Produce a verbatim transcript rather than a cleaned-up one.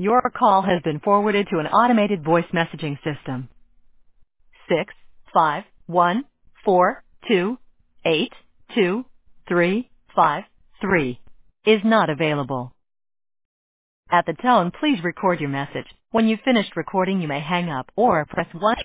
Your call has been forwarded to an automated voice messaging system. Six five one four two eight two three five three is not available. At the tone, please record your message. When you've finished recording, you may hang up or press one.